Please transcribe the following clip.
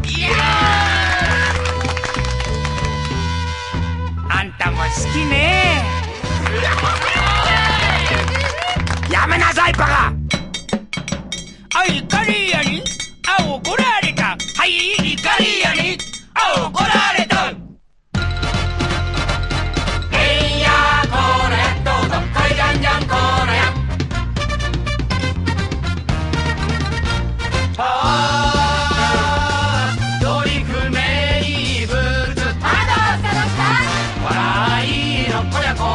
いやー、あんたも好きね。やめなさいバカ。あ、イカリアに怒られた。はい、イカリアに怒られた。えいやーこらやどうぞはいじゃんじゃんこらや。あードリフ名物。あ、どうしたどうした。笑いのこりゃこ